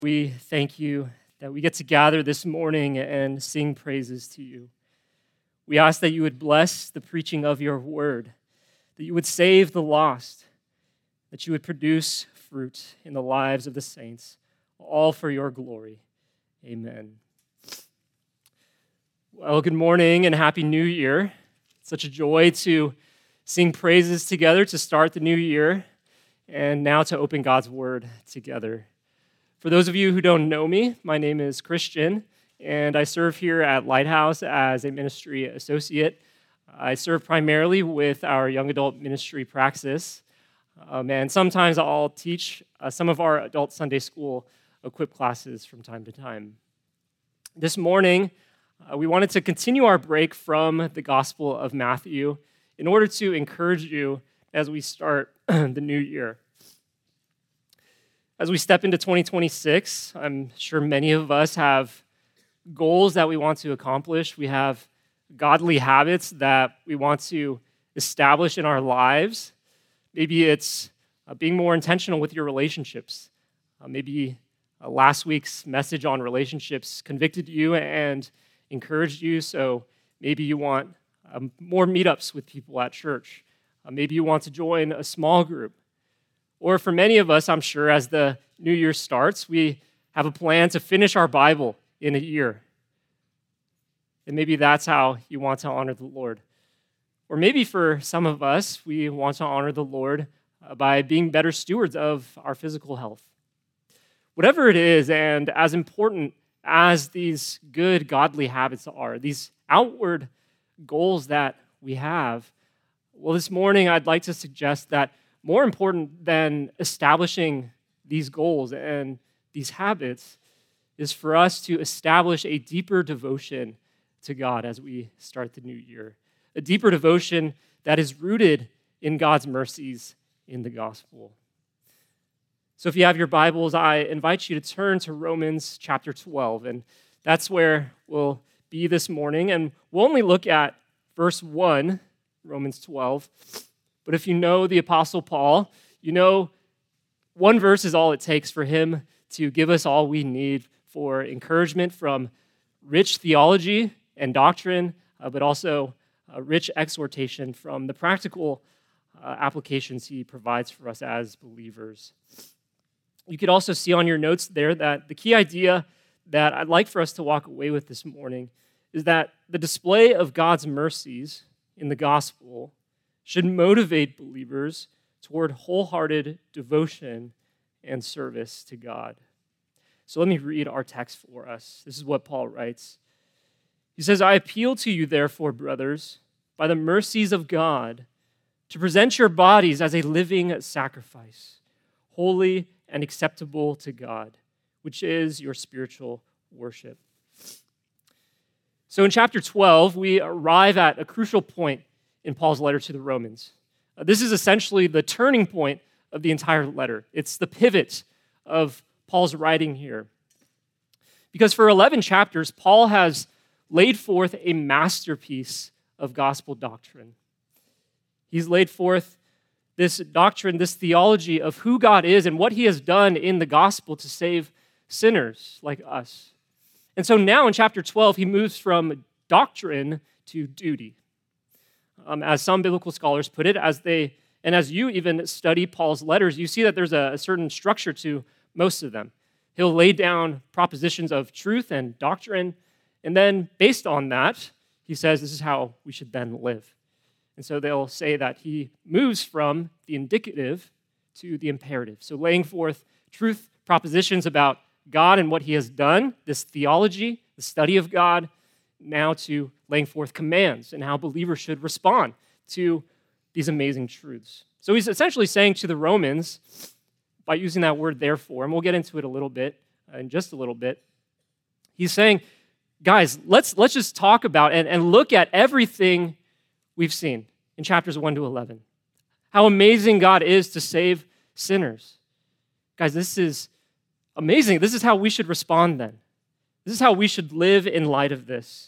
We thank you that we get to gather this morning and sing praises to you. We ask that you would bless the preaching of your word, that you would save the lost, that you would produce fruit in the lives of the saints, all for your glory. Amen. Well, good morning and Happy New Year. It's such a joy to sing praises together to start the new year and now to open God's word together. For those of you who don't know me, my name is Christian, and I serve here at Lighthouse as a ministry associate. I serve primarily with our young adult ministry praxis, and sometimes I'll teach some of our adult Sunday school equip classes from time to time. This morning, we wanted to continue our break from the Gospel of Matthew in order to encourage you as we start the new year. As we step into 2026, I'm sure many of us have goals that we want to accomplish. We have godly habits that we want to establish in our lives. Maybe it's being more intentional with your relationships. Maybe last week's message on relationships convicted you and encouraged you, so maybe you want more meetups with people at church. Maybe you want to join a small group. Or for many of us, I'm sure, as the new year starts, we have a plan to finish our Bible in a year. And maybe that's how you want to honor the Lord. Or maybe for some of us, we want to honor the Lord by being better stewards of our physical health. Whatever it is, and as important as these good, godly habits are, these outward goals that we have, well, this morning I'd like to suggest that more important than establishing these goals and these habits is for us to establish a deeper devotion to God as we start the new year. A deeper devotion that is rooted in God's mercies in the gospel. So if you have your Bibles, I invite you to turn to Romans chapter 12, and that's where we'll be this morning. And we'll only look at verse 1, Romans 12. But if you know the Apostle Paul, you know one verse is all it takes for him to give us all we need for encouragement from rich theology and doctrine, but also rich exhortation from the practical applications he provides for us as believers. You could also see on your notes there that the key idea that I'd like for us to walk away with this morning is that the display of God's mercies in the gospel should motivate believers toward wholehearted devotion and service to God. So let me read our text for us. This is what Paul writes. He says, I appeal to you, therefore, brothers, by the mercies of God, to present your bodies as a living sacrifice, holy and acceptable to God, which is your spiritual worship. So in chapter 12, we arrive at a crucial point in Paul's letter to the Romans. This is essentially the turning point of the entire letter. It's the pivot of Paul's writing here. Because for 11 chapters, Paul has laid forth a masterpiece of gospel doctrine. He's laid forth this doctrine, this theology of who God is and what he has done in the gospel to save sinners like us. And so now in chapter 12, he moves from doctrine to duty. As some biblical scholars put it, and as you even study Paul's letters, you see that there's a certain structure to most of them. He'll lay down propositions of truth and doctrine, and then based on that, he says this is how we should then live. And so they'll say that he moves from the indicative to the imperative. So laying forth truth propositions about God and what he has done, this theology, the study of God, now to laying forth commands and how believers should respond to these amazing truths. So he's essentially saying to the Romans, by using that word therefore, and we'll get into it a little bit, in just a little bit, he's saying, guys, let's just talk about and look at everything we've seen in chapters 1 to 11. How amazing God is to save sinners. Guys, this is amazing. This is how we should respond then. This is how we should live in light of this.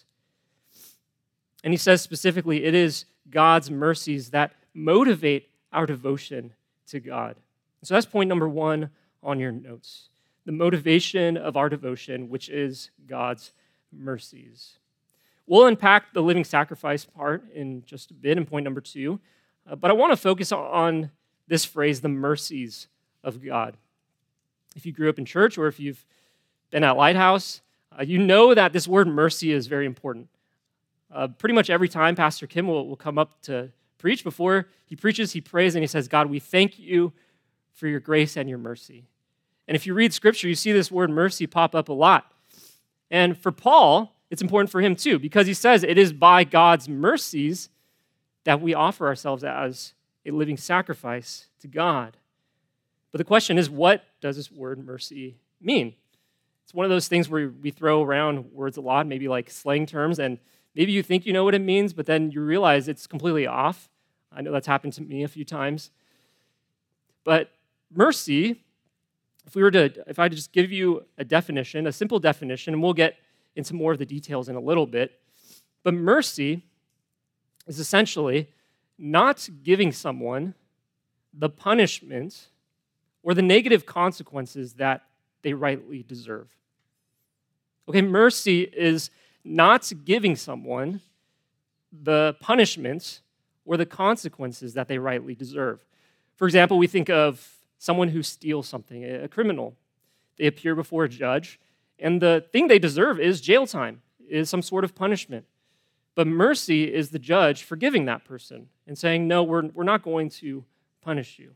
And he says specifically, it is God's mercies that motivate our devotion to God. So that's point number 1 on your notes. the motivation of our devotion, which is God's mercies. We'll unpack the living sacrifice part in just a bit in point number 2, but I want to focus on this phrase, the mercies of God. If you grew up in church or if you've been at Lighthouse, you know that this word mercy is very important. Pretty much every time Pastor Kim will come up to preach, before he preaches, he prays and he says, God, we thank you for your grace and your mercy. And if you read Scripture, you see this word mercy pop up a lot. And for Paul, it's important for him too, because he says it is by God's mercies that we offer ourselves as a living sacrifice to God. But the question is, what does this word mercy mean? It's one of those things where we throw around words a lot, maybe like slang terms, and maybe you think you know what it means, but then you realize it's completely off. I know that's happened to me a few times. But mercy, if I just give you a definition, a simple definition, and we'll get into more of the details in a little bit, but mercy is essentially not giving someone the punishment or the negative consequences that they rightly deserve. Okay, mercy is not giving someone the punishment or the consequences that they rightly deserve. For example, we think of someone who steals something, a criminal. They appear before a judge, and the thing they deserve is jail time, is some sort of punishment. But mercy is the judge forgiving that person and saying, no, we're not going to punish you.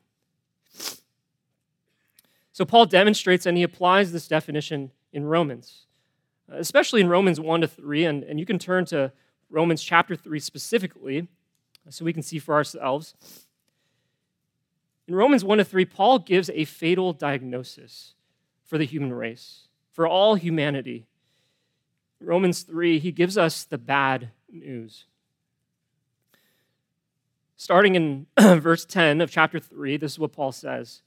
So Paul demonstrates and he applies this definition in Romans, especially in Romans 1-3, and you can turn to Romans chapter 3 specifically so we can see for ourselves. In Romans 1-3, Paul gives a fatal diagnosis for the human race, for all humanity. In Romans 3, he gives us the bad news. Starting in verse 10 of chapter 3, this is what Paul says.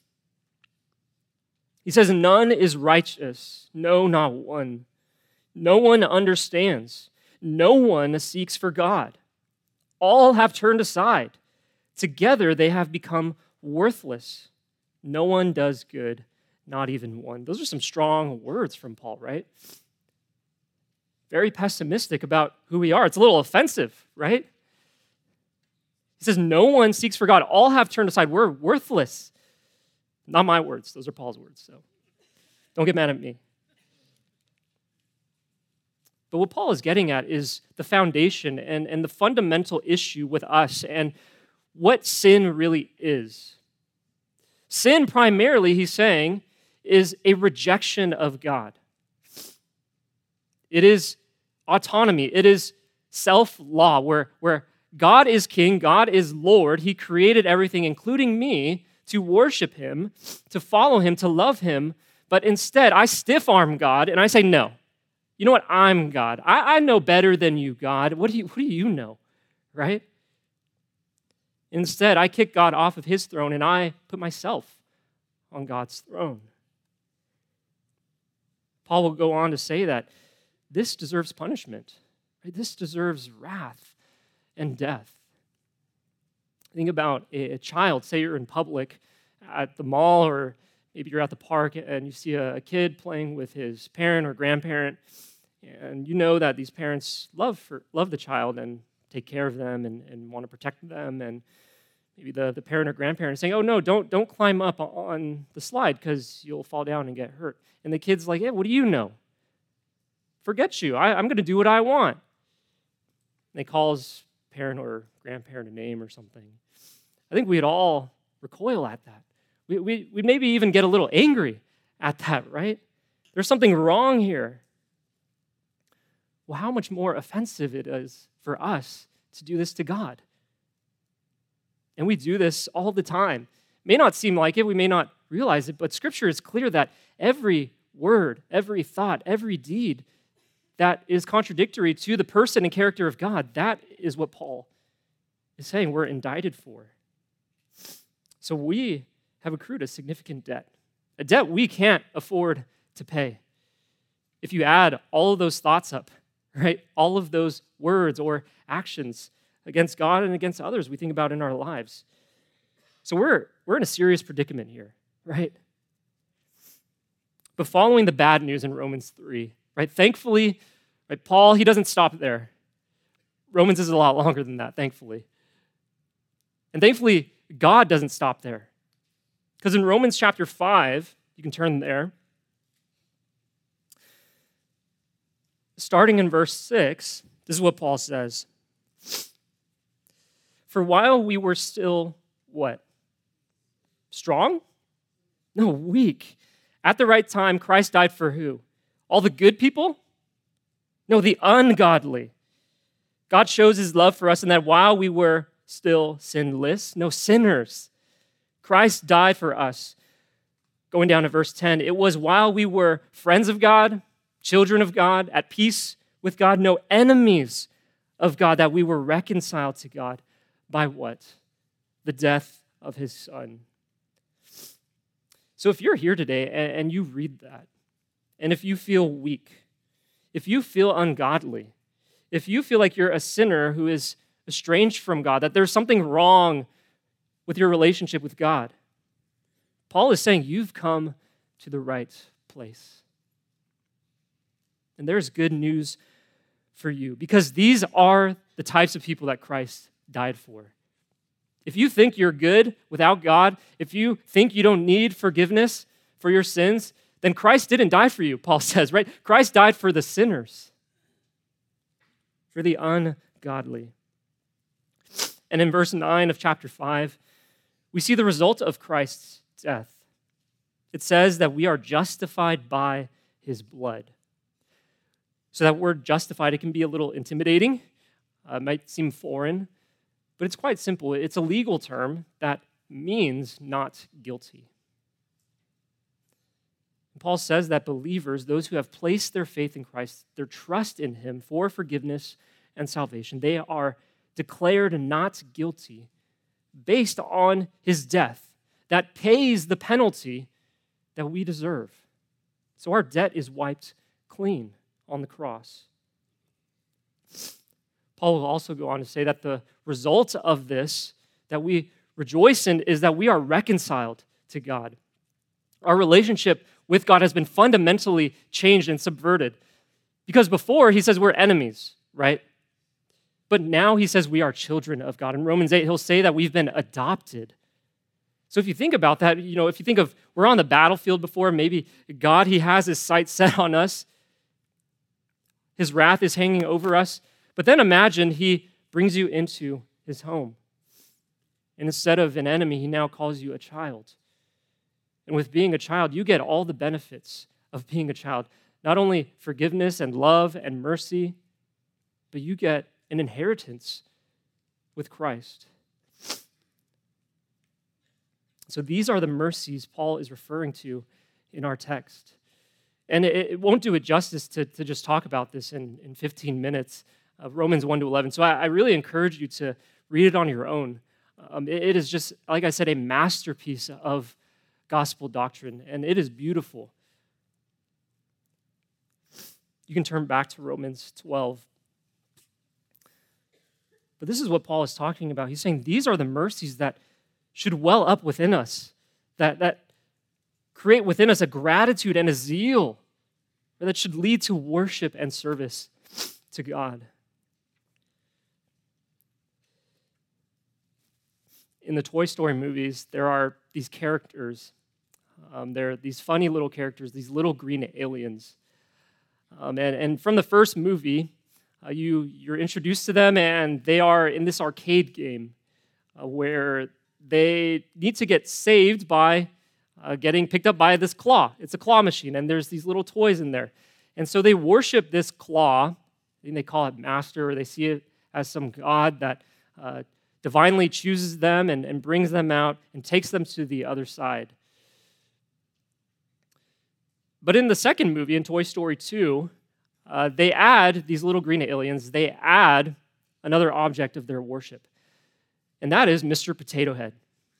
He says, none is righteous, no, not one. No one understands. No one seeks for God. All have turned aside. Together they have become worthless. No one does good, not even one. Those are some strong words from Paul, right? Very pessimistic about who we are. It's a little offensive, right? He says, no one seeks for God. All have turned aside. We're worthless. Not my words. Those are Paul's words, so don't get mad at me. But what Paul is getting at is the foundation and the fundamental issue with us and what sin really is. Sin, primarily, he's saying, is a rejection of God. It is autonomy. It is self-law, where God is king, God is Lord. He created everything, including me, to worship him, to follow him, to love him. But instead, I stiff-arm God, and I say, no. You know what? I'm God. I know better than you, God. What do you know, right? Instead, I kick God off of his throne, and I put myself on God's throne. Paul will go on to say that this deserves punishment. Right? This deserves wrath and death. Think about a child. Say you're in public at the mall, or maybe you're at the park and you see a kid playing with his parent or grandparent, and you know that these parents love the child and take care of them and want to protect them, and maybe the parent or grandparent is saying, oh no, don't climb up on the slide because you'll fall down and get hurt. And the kid's like, yeah, what do you know? Forget you. I'm going to do what I want. And they call his parent or grandparent a name or something. I think we'd all recoil at that. We'd maybe even get a little angry at that, right? There's something wrong here. Well, how much more offensive it is for us to do this to God. And we do this all the time. It may not seem like it, we may not realize it, but Scripture is clear that every word, every thought, every deed that is contradictory to the person and character of God, that is what Paul is saying we're indicted for. So we have accrued a significant debt, a debt we can't afford to pay. If you add all of those thoughts up, right, all of those words or actions against God and against others we think about in our lives. So we're in a serious predicament here, right? But following the bad news in Romans 3, right? Thankfully, right, Paul, he doesn't stop there. Romans is a lot longer than that, thankfully. And thankfully, God doesn't stop there. Because in Romans chapter 5, you can turn there, starting in verse 6, this is what Paul says. For while we were still, what? Strong? No, weak. At the right time, Christ died for who? All the good people? No, the ungodly. God shows his love for us in that while we were still sinless, no sinners, Christ died for us. Going down to verse 10, it was while we were friends of God, children of God, at peace with God, no enemies of God, that we were reconciled to God by what? The death of his Son. So if you're here today and you read that, and if you feel weak, if you feel ungodly, if you feel like you're a sinner who is estranged from God, that there's something wrong with your relationship with God, Paul is saying you've come to the right place. And there's good news for you, because these are the types of people that Christ died for. If you think you're good without God, if you think you don't need forgiveness for your sins, then Christ didn't die for you, Paul says, right? Christ died for the sinners, for the ungodly. And in verse 9 of chapter 5, we see the result of Christ's death. It says that we are justified by his blood. So that word justified, it can be a little intimidating. It might seem foreign, but it's quite simple. It's a legal term that means not guilty. Paul says that believers, those who have placed their faith in Christ, their trust in him for forgiveness and salvation, they are declared not guilty based on his death that pays the penalty that we deserve. So our debt is wiped clean on the cross. Paul will also go on to say that the result of this that we rejoice in is that we are reconciled to God. Our relationship with God has been fundamentally changed and subverted. Because before, he says we're enemies, right? But now he says we are children of God. In Romans 8, he'll say that we've been adopted. So if you think about that, if you think of we're on the battlefield before, maybe God, he has his sights set on us. His wrath is hanging over us. But then imagine he brings you into his home. And instead of an enemy, he now calls you a child. And with being a child, you get all the benefits of being a child. Not only forgiveness and love and mercy, but you get an inheritance with Christ. So these are the mercies Paul is referring to in our text. And it won't do it justice to just talk about this in 15 minutes, Romans 1 to 11. So I really encourage you to read it on your own. It is just, like I said, a masterpiece of gospel doctrine, and it is beautiful. You can turn back to Romans 12. But this is what Paul is talking about. He's saying these are the mercies that should well up within us, that create within us a gratitude and a zeal that should lead to worship and service to God. In the Toy Story movies, there are these characters. They're these funny little characters, these little green aliens. And from the first movie, you're introduced to them, and they are in this arcade game where they need to get saved by getting picked up by this claw. It's a claw machine, and there's these little toys in there. And so they worship this claw. I think they call it master, or they see it as some god that divinely chooses them and brings them out and takes them to the other side. But in the second movie, in Toy Story 2, they add these little green aliens, they add another object of their worship. And that is Mr. Potato Head.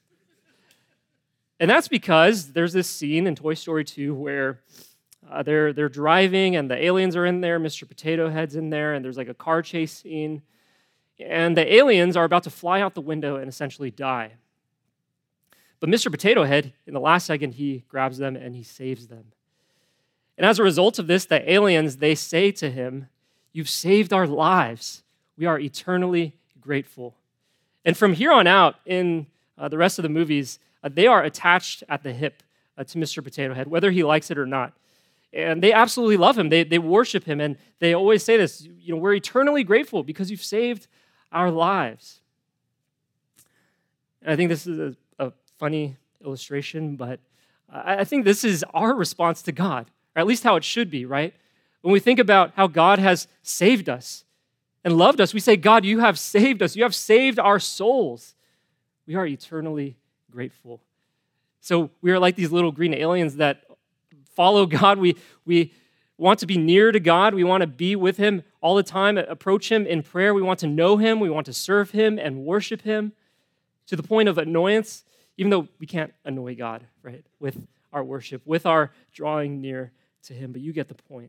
And that's because there's this scene in Toy Story 2 where they're driving and the aliens are in there, Mr. Potato Head's in there, and there's like a car chase scene. And the aliens are about to fly out the window and essentially die. But Mr. Potato Head, in the last second, he grabs them and he saves them. And as a result of this, the aliens, they say to him, "You've saved our lives. We are eternally grateful." And from here on out, in the rest of the movies, they are attached at the hip to Mr. Potato Head, whether he likes it or not. And they absolutely love him. They worship him, and they always say this, we're eternally grateful because you've saved our lives. And I think this is a funny illustration, but I think this is our response to God, or at least how it should be, right? When we think about how God has saved us and loved us, we say, "God, you have saved us. You have saved our souls." We are eternally grateful. So we are like these little green aliens that follow God. We want to be near to God. We want to be with him all the time, approach him in prayer. We want to know him. We want to serve him and worship him to the point of annoyance, even though we can't annoy God, right, with our worship, with our drawing near to him. But you get the point.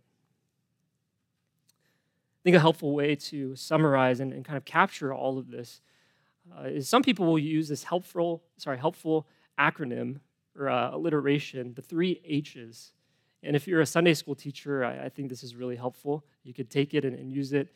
I think a helpful way to summarize and kind of capture all of this is some people will use this helpful acronym or alliteration, the 3 H's. And if you're a Sunday school teacher, I think this is really helpful. You could take it and use it.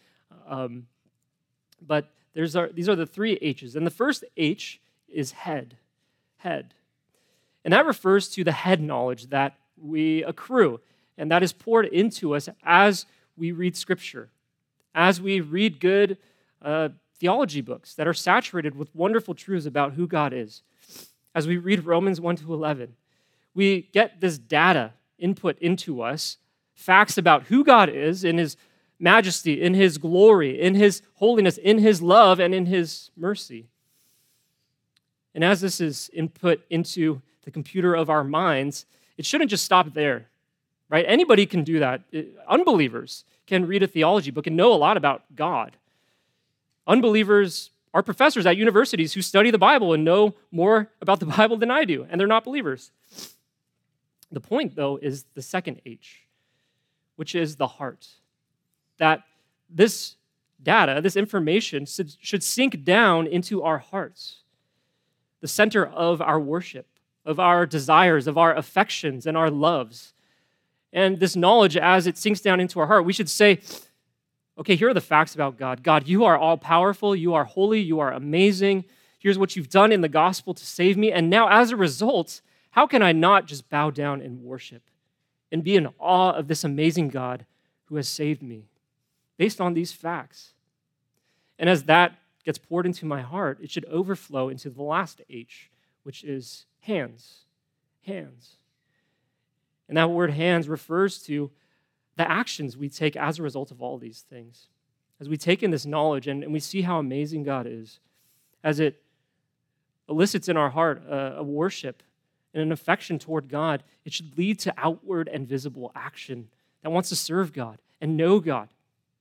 But these are the 3 H's. And the first H is head. Head. And that refers to the head knowledge that we accrue, and that is poured into us as we read Scripture, as we read good theology books that are saturated with wonderful truths about who God is. As we read Romans 1-11, we get this data input into us, facts about who God is in his majesty, in his glory, in his holiness, in his love, and in his mercy. And as this is input into the computer of our minds, it shouldn't just stop there, right? Anybody can do that. Unbelievers can read a theology book and know a lot about God. Unbelievers are professors at universities who study the Bible and know more about the Bible than I do, and they're not believers. The point, though, is the second H, which is the heart. That this data, this information, should sink down into our hearts, the center of our worship, of our desires, of our affections, and our loves. And this knowledge, as it sinks down into our heart, we should say, okay, here are the facts about God. God, you are all-powerful, you are holy, you are amazing. Here's what you've done in the gospel to save me. And now, as a result, how can I not just bow down and worship and be in awe of this amazing God who has saved me based on these facts? And as that gets poured into my heart, it should overflow into the last H, which is hands. Hands. And that word hands refers to the actions we take as a result of all these things. As we take in this knowledge and we see how amazing God is, as it elicits in our heart a worship and an affection toward God, it should lead to outward and visible action that wants to serve God and know God.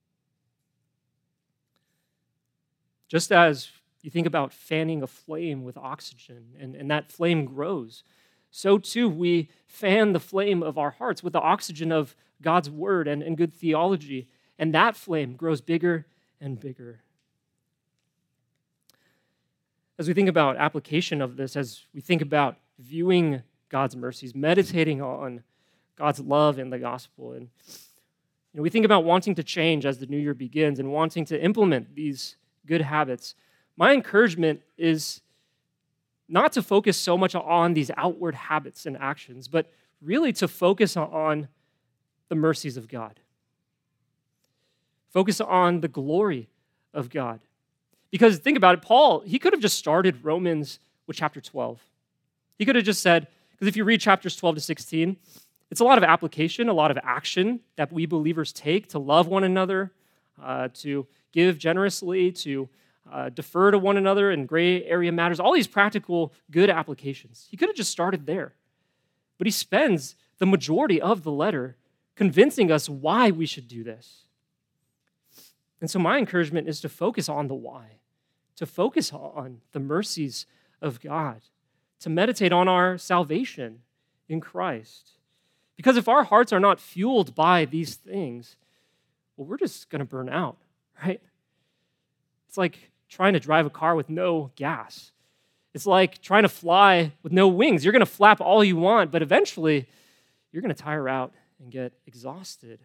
Just as you think about fanning a flame with oxygen and that flame grows, so too we fan the flame of our hearts with the oxygen of God's word and good theology, and that flame grows bigger and bigger. As we think about application of this, as we think about viewing God's mercies, meditating on God's love in the gospel, and we think about wanting to change as the new year begins and wanting to implement these good habits, my encouragement is not to focus so much on these outward habits and actions, but really to focus on the mercies of God. Focus on the glory of God. Because think about it, Paul, he could have just started Romans with chapter 12. He could have just said, because if you read chapters 12 to 16, it's a lot of application, a lot of action that we believers take to love one another, to give generously, to defer to one another in gray area matters, all these practical good applications. He could have just started there. But he spends the majority of the letter convincing us why we should do this. And so my encouragement is to focus on the why, to focus on the mercies of God, to meditate on our salvation in Christ. Because if our hearts are not fueled by these things, well, we're just going to burn out, right? It's like trying to drive a car with no gas. It's like trying to fly with no wings. You're going to flap all you want, but eventually you're going to tire out and get exhausted.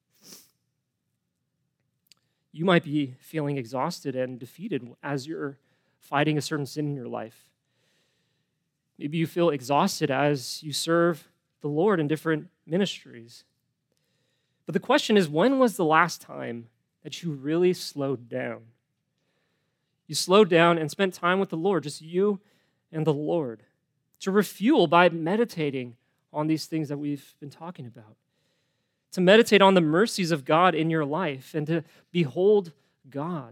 You might be feeling exhausted and defeated as you're fighting a certain sin in your life. Maybe you feel exhausted as you serve the Lord in different ministries. But the question is, when was the last time that you really slowed down? You slowed down and spent time with the Lord, just you and the Lord, to refuel by meditating on these things that we've been talking about, to meditate on the mercies of God in your life and to behold God.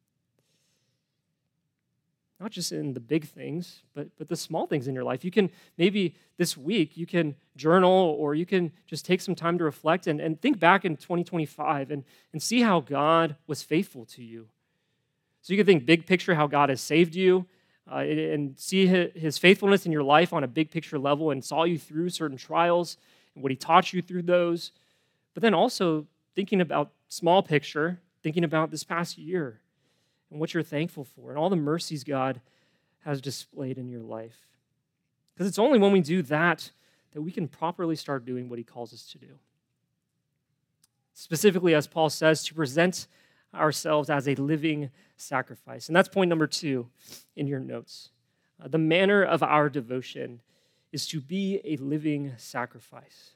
Not just in the big things, but the small things in your life. You can, maybe this week, you can journal or you can just take some time to reflect and think back in 2025 and see how God was faithful to you. So you can think big picture, how God has saved you, and see his faithfulness in your life on a big picture level and saw you through certain trials and what he taught you through those. But then also thinking about small picture, thinking about this past year and what you're thankful for and all the mercies God has displayed in your life. Because it's only when we do that that we can properly start doing what he calls us to do. Specifically, as Paul says, to present ourselves as a living sacrifice. And that's point number 2 in your notes. The manner of our devotion is to be a living sacrifice.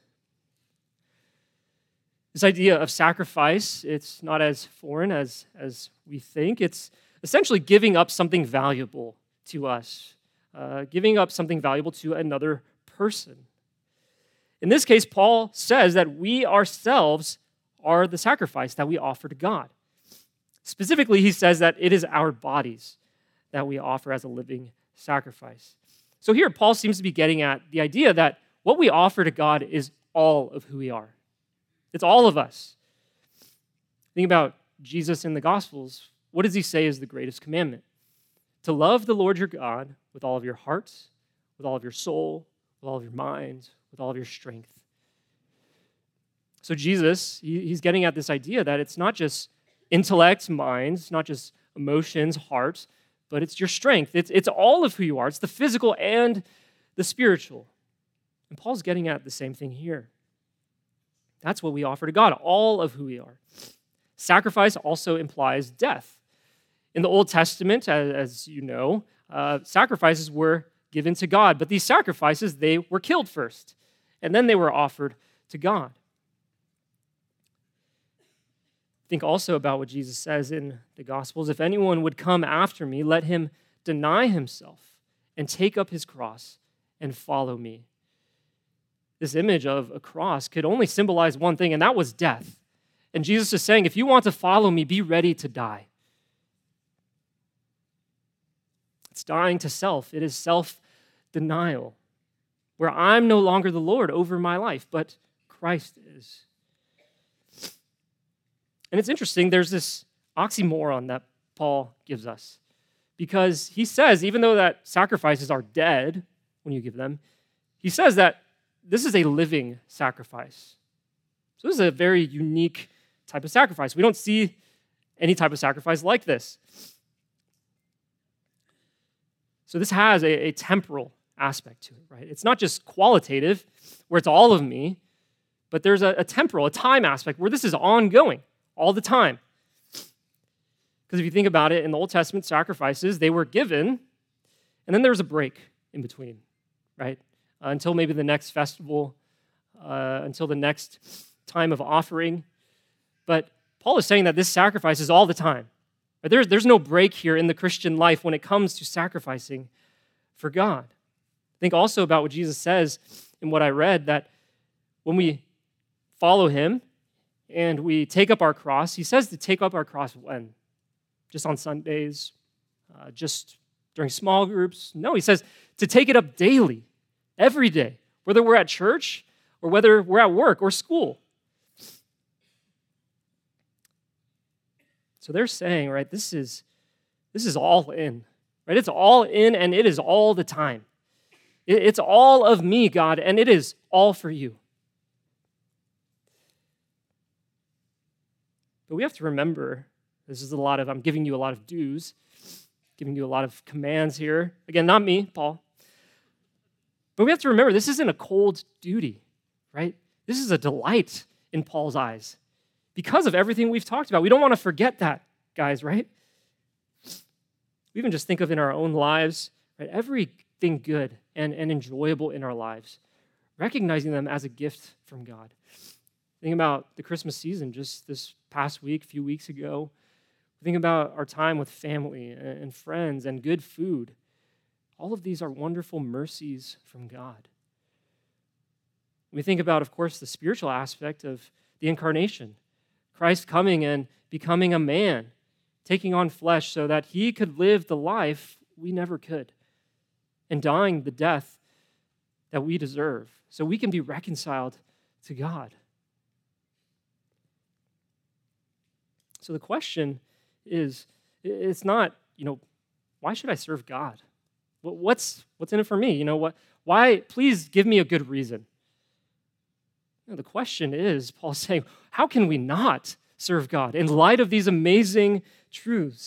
This idea of sacrifice, it's not as foreign as we think. It's essentially giving up something valuable to us, giving up something valuable to another person. In this case, Paul says that we ourselves are the sacrifice that we offer to God. Specifically, he says that it is our bodies that we offer as a living sacrifice. So here, Paul seems to be getting at the idea that what we offer to God is all of who we are. It's all of us. Think about Jesus in the Gospels. What does he say is the greatest commandment? To love the Lord your God with all of your heart, with all of your soul, with all of your mind, with all of your strength. So Jesus, he's getting at this idea that it's not just intellect, mind, it's not just emotions, heart, but it's your strength. It's all of who you are. It's the physical and the spiritual. And Paul's getting at the same thing here. That's what we offer to God, all of who we are. Sacrifice also implies death. In the Old Testament, as you know, sacrifices were given to God, but these sacrifices, they were killed first, and then they were offered to God. Think also about what Jesus says in the Gospels. If anyone would come after me, let him deny himself and take up his cross and follow me. This image of a cross could only symbolize one thing, and that was death. And Jesus is saying, if you want to follow me, be ready to die. It's dying to self. It is self-denial, where I'm no longer the Lord over my life, but Christ is. And it's interesting, there's this oxymoron that Paul gives us. Because he says, even though that sacrifices are dead when you give them, he says that this is a living sacrifice. So this is a very unique type of sacrifice. We don't see any type of sacrifice like this. So this has a temporal aspect to it, right? It's not just qualitative, where it's all of me, but there's a temporal, a time aspect where this is ongoing all the time. Because if you think about it, in the Old Testament, sacrifices, they were given, and then there was a break in between, right? Until maybe the next festival, until the next time of offering. But Paul is saying that this sacrifice is all the time. Right? There's no break here in the Christian life when it comes to sacrificing for God. Think also about what Jesus says in what I read, that when we follow him and we take up our cross, he says to take up our cross when? Just on Sundays? Just during small groups? No, he says to take it up daily, every day, whether we're at church or whether we're at work or school. So they're saying, right, this is all in, right? It's all in and it is all the time. It's all of me, God, and it is all for you. But we have to remember, I'm giving you a lot of dues, giving you a lot of commands here. Again, not me, Paul. But we have to remember, this isn't a cold duty, right? This is a delight in Paul's eyes because of everything we've talked about. We don't want to forget that, guys, right? We even just think of in our own lives, right? Everything good and enjoyable in our lives, recognizing them as a gift from God. Think about the Christmas season just this past week, a few weeks ago. Think about our time with family and friends and good food. All of these are wonderful mercies from God. We think about, of course, the spiritual aspect of the incarnation. Christ coming and becoming a man, taking on flesh so that he could live the life we never could, and dying the death that we deserve, so we can be reconciled to God. So the question is, it's not, why should I serve God? What's in it for me? Why? Please give me a good reason. The question is, Paul's saying, how can we not serve God in light of these amazing truths?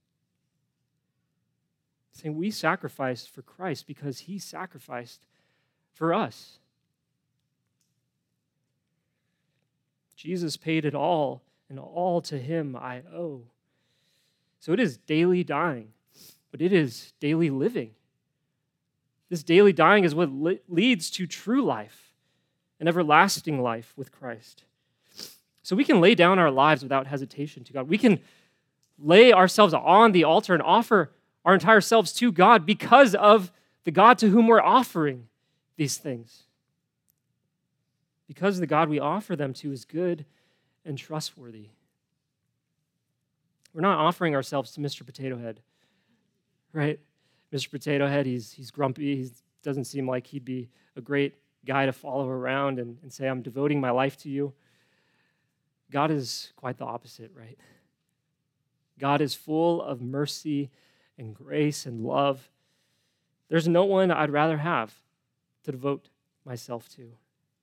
Saying we sacrificed for Christ because he sacrificed for us. Jesus paid it all, and all to him I owe. So it is daily dying, but it is daily living. This daily dying is what leads to true life, an everlasting life with Christ. So we can lay down our lives without hesitation to God. We can lay ourselves on the altar and offer our entire selves to God because of the God to whom we're offering these things. Because the God we offer them to is good and trustworthy. We're not offering ourselves to Mr. Potato Head, right? Mr. Potato Head, he's grumpy. He doesn't seem like he'd be a great guy to follow around and say, I'm devoting my life to you. God is quite the opposite, right? God is full of mercy and grace and love. There's no one I'd rather have to devote myself to.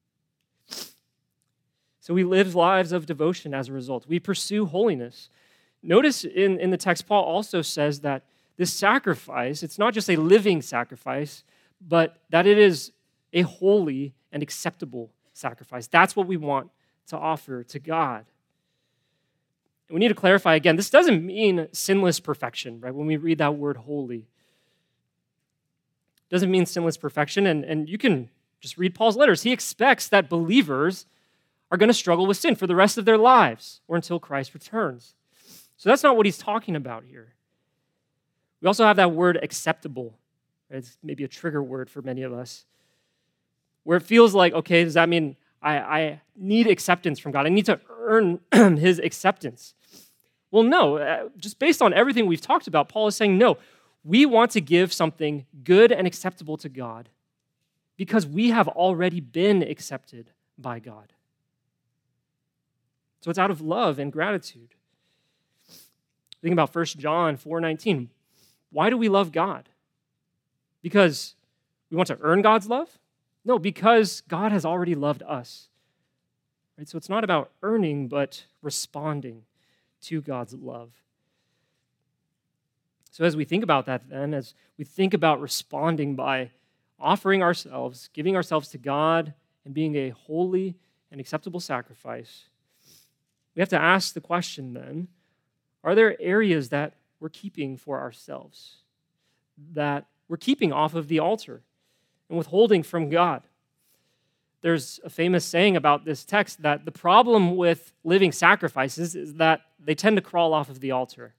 So we live lives of devotion as a result. We pursue holiness. Notice in the text, Paul also says that this sacrifice, it's not just a living sacrifice, but that it is a holy and acceptable sacrifice. That's what we want to offer to God. And we need to clarify again, this doesn't mean sinless perfection, right? When we read that word holy, it doesn't mean sinless perfection. And you can just read Paul's letters. He expects that believers are going to struggle with sin for the rest of their lives or until Christ returns. So that's not what he's talking about here. We also have that word acceptable. Right? It's maybe a trigger word for many of us, where it feels like, okay, does that mean I need acceptance from God? I need to earn his acceptance. Well, no. Just based on everything we've talked about, Paul is saying, no, we want to give something good and acceptable to God because we have already been accepted by God. So it's out of love and gratitude. Think about 1 John 4:19. Why do we love God? Because we want to earn God's love? No, because God has already loved us. Right? So it's not about earning, but responding to God's love. So as we think about that then, as we think about responding by offering ourselves, giving ourselves to God, and being a holy and acceptable sacrifice, we have to ask the question then, are there areas that we're keeping for ourselves, that we're keeping off of the altar and withholding from God? There's a famous saying about this text that the problem with living sacrifices is that they tend to crawl off of the altar.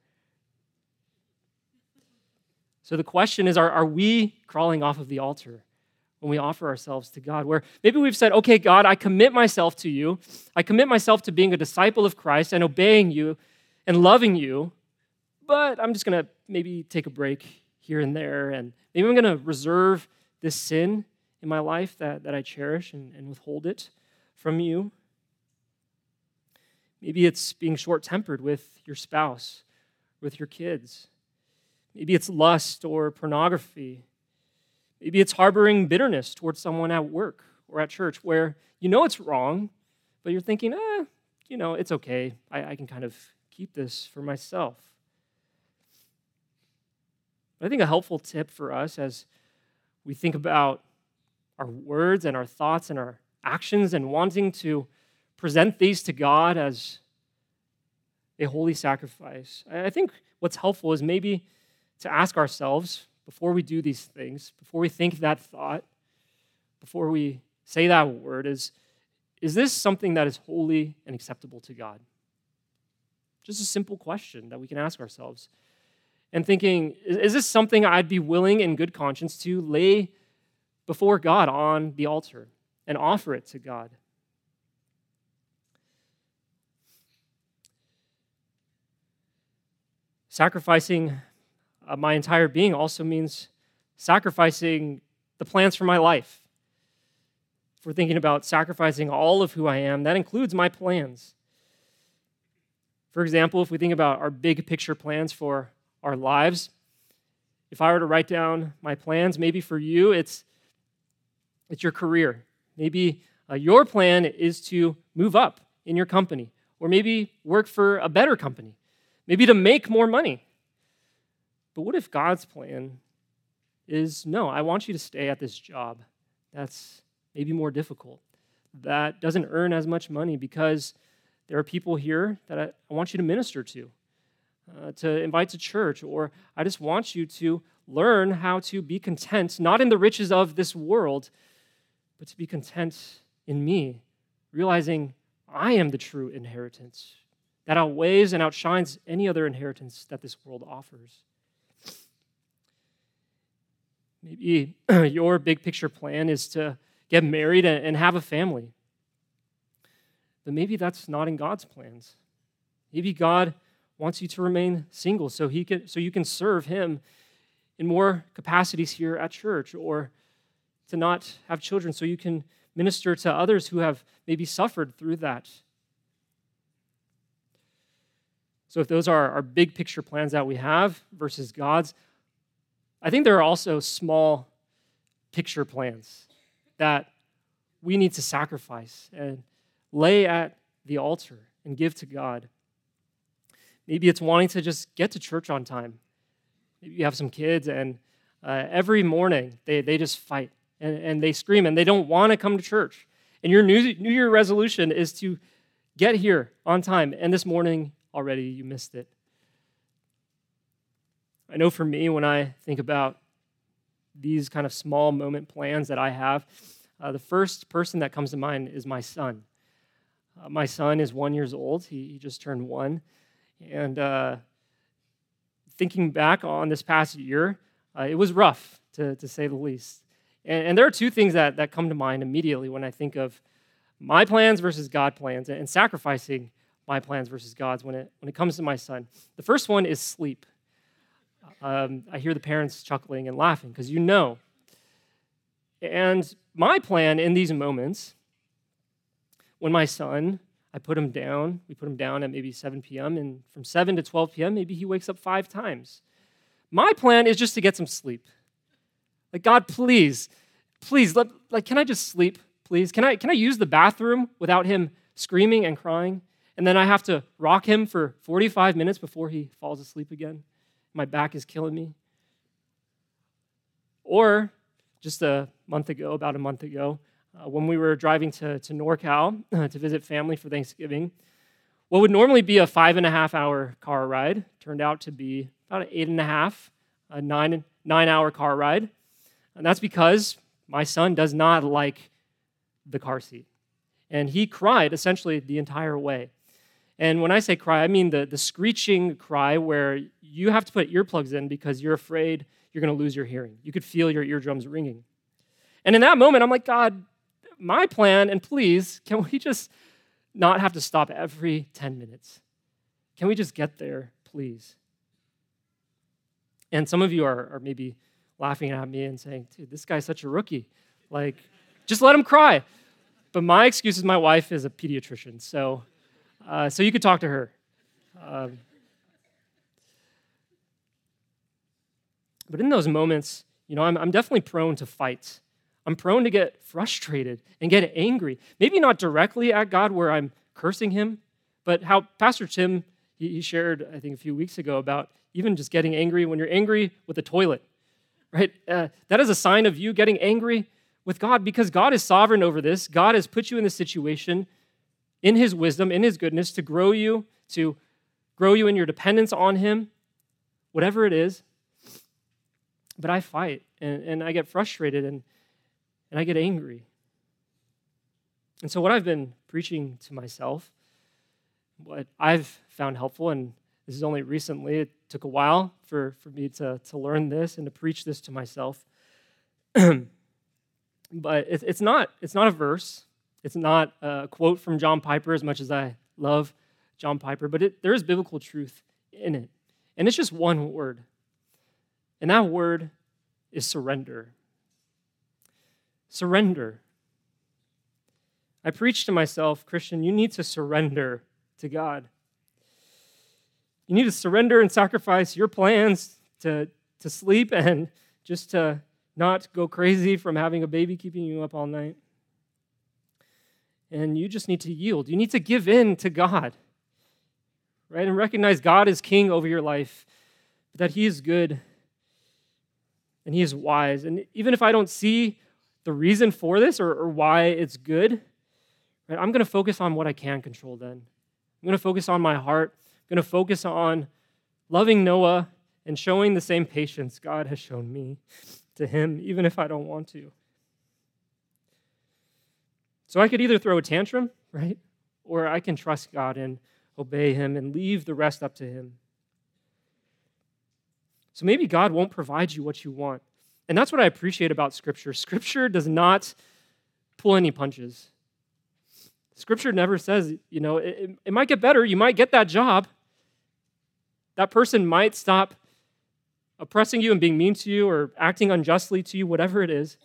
So the question is, are we crawling off of the altar when we offer ourselves to God? Where maybe we've said, okay, God, I commit myself to you. I commit myself to being a disciple of Christ and obeying you and loving you, but I'm just going to maybe take a break here and there, and maybe I'm going to reserve this sin in my life that I cherish and withhold it from you. Maybe it's being short-tempered with your spouse, with your kids. Maybe it's lust or pornography. Maybe it's harboring bitterness towards someone at work or at church where you know it's wrong, but you're thinking, it's okay. I can kind of keep this for myself. But I think a helpful tip for us as we think about our words and our thoughts and our actions and wanting to present these to God as a holy sacrifice. I think what's helpful is maybe to ask ourselves before we do these things, before we think that thought, before we say that word, is this something that is holy and acceptable to God? Just a simple question that we can ask ourselves. And thinking, is this something I'd be willing in good conscience to lay before God on the altar and offer it to God? Sacrificing my entire being also means sacrificing the plans for my life. If we're thinking about sacrificing all of who I am, that includes my plans. For example, if we think about our big picture plans for our lives, if I were to write down my plans, maybe for you, it's your career. Maybe your plan is to move up in your company, or maybe work for a better company, maybe to make more money. But what if God's plan is, no, I want you to stay at this job that's maybe more difficult, that doesn't earn as much money, because there are people here that I want you to minister to invite to church, or I just want you to learn how to be content, not in the riches of this world, but to be content in me, realizing I am the true inheritance that outweighs and outshines any other inheritance that this world offers. Maybe your big picture plan is to get married and have a family. But maybe that's not in God's plans. Maybe God wants you to remain single so you can serve him in more capacities here at church, or to not have children so you can minister to others who have maybe suffered through that. So if those are our big picture plans that we have versus God's, I think there are also small picture plans that we need to sacrifice and lay at the altar and give to God. Maybe it's wanting to just get to church on time. Maybe you have some kids, and every morning they just fight and they scream and they don't want to come to church. And your New Year resolution is to get here on time, and this morning already you missed it. I know for me, when I think about these kind of small moment plans that I have, the first person that comes to mind is my son. My son is 1 year old. He just turned 1. And thinking back on this past year, it was rough, to say the least. And there are two things that come to mind immediately when I think of my plans versus God's plans, and sacrificing my plans versus God's when it comes to my son. The first one is sleep. I hear the parents chuckling and laughing because you know. And my plan in these moments, when my son, we put him down at maybe 7 p.m., and from 7 to 12 p.m., maybe he wakes up 5 times. My plan is just to get some sleep. Like, God, please, can I just sleep, please? Can I use the bathroom without him screaming and crying? And then I have to rock him for 45 minutes before he falls asleep again. My back is killing me. Or just about a month ago, when we were driving to NorCal to visit family for Thanksgiving, what would normally be a 5.5-hour car ride turned out to be about an 8.5, a 9-hour car ride. And that's because my son does not like the car seat. And he cried essentially the entire way. And when I say cry, I mean the screeching cry where you have to put earplugs in because you're afraid you're going to lose your hearing. You could feel your eardrums ringing. And in that moment, I'm like, God, my plan, and please, can we just not have to stop every 10 minutes? Can we just get there, please? And some of you are maybe laughing at me and saying, dude, this guy's such a rookie. Like, just let him cry. But my excuse is my wife is a pediatrician, so you could talk to her. But in those moments, I'm definitely prone to fight. I'm prone to get frustrated and get angry. Maybe not directly at God where I'm cursing him, but how Pastor Tim, he shared, I think, a few weeks ago about even just getting angry when you're angry with the toilet, right? That is a sign of you getting angry with God because God is sovereign over this. God has put you in this situation in his wisdom, in his goodness, to grow you in your dependence on him, whatever it is. But I fight, and I get frustrated, and I get angry. And so what I've been preaching to myself, what I've found helpful, and this is only recently, it took a while for me to learn this and to preach this to myself. But it's not a verse. It's not a quote from John Piper, as much as I love John Piper, but there is biblical truth in it. And it's just one word. And that word is surrender. Surrender. I preach to myself, Christian, you need to surrender to God. You need to surrender and sacrifice your plans to sleep and just to not go crazy from having a baby keeping you up all night. And you just need to yield. You need to give in to God, right? And recognize God is king over your life, that he is good and he is wise. And even if I don't see the reason for this or why it's good, right, I'm going to focus on what I can control then. I'm going to focus on my heart. I'm going to focus on loving Noah and showing the same patience God has shown me to him, even if I don't want to. So I could either throw a tantrum, right? Or I can trust God and obey him and leave the rest up to him. So maybe God won't provide you what you want. And that's what I appreciate about Scripture. Scripture does not pull any punches. Scripture never says, it might get better. You might get that job. That person might stop oppressing you and being mean to you or acting unjustly to you, whatever it is.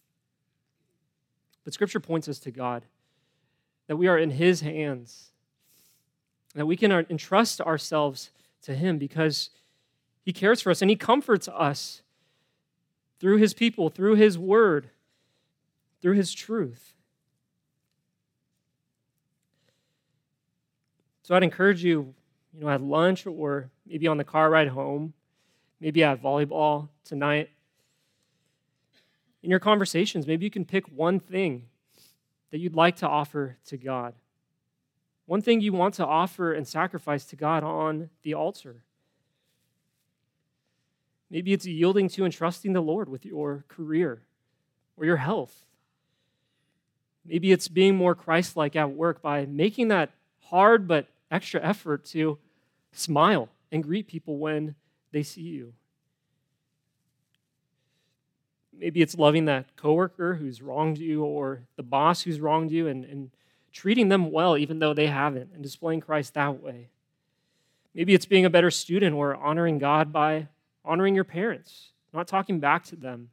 But Scripture points us to God, that we are in his hands, that we can entrust ourselves to him because he cares for us and he comforts us through his people, through his word, through his truth. So I'd encourage you, at lunch or maybe on the car ride home, maybe at volleyball tonight, in your conversations, maybe you can pick one thing that you'd like to offer to God. One thing you want to offer and sacrifice to God on the altar. Maybe it's yielding to and trusting the Lord with your career or your health. Maybe it's being more Christ-like at work by making that hard but extra effort to smile and greet people when they see you. Maybe it's loving that coworker who's wronged you or the boss who's wronged you and treating them well even though they haven't and displaying Christ that way. Maybe it's being a better student or honoring God by honoring your parents, not talking back to them.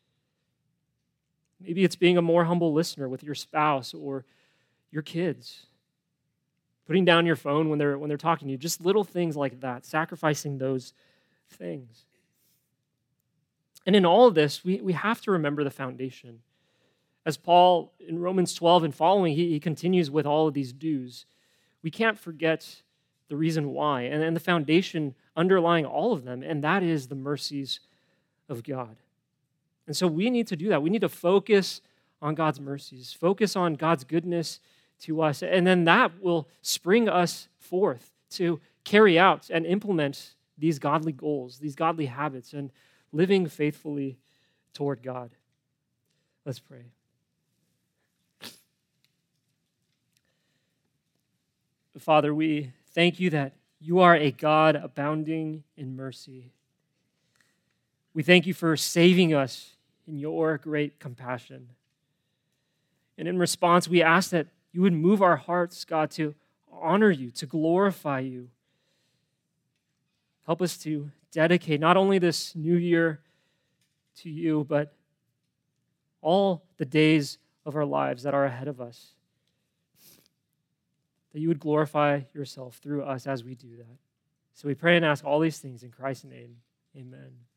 Maybe it's being a more humble listener with your spouse or your kids. Putting down your phone when they're talking to you, just little things like that, sacrificing those things. And in all of this, we have to remember the foundation. As Paul, in Romans 12 and following, he continues with all of these do's. We can't forget the reason why and the foundation underlying all of them, and that is the mercies of God. And so we need to do that. We need to focus on God's mercies, focus on God's goodness to us, and then that will spring us forth to carry out and implement these godly goals, these godly habits, and living faithfully toward God. Let's pray. Father, we thank you that you are a God abounding in mercy. We thank you for saving us in your great compassion. And in response, we ask that you would move our hearts, God, to honor you, to glorify you. Help us to dedicate not only this new year to you, but all the days of our lives that are ahead of us. That you would glorify yourself through us as we do that. So we pray and ask all these things in Christ's name. Amen.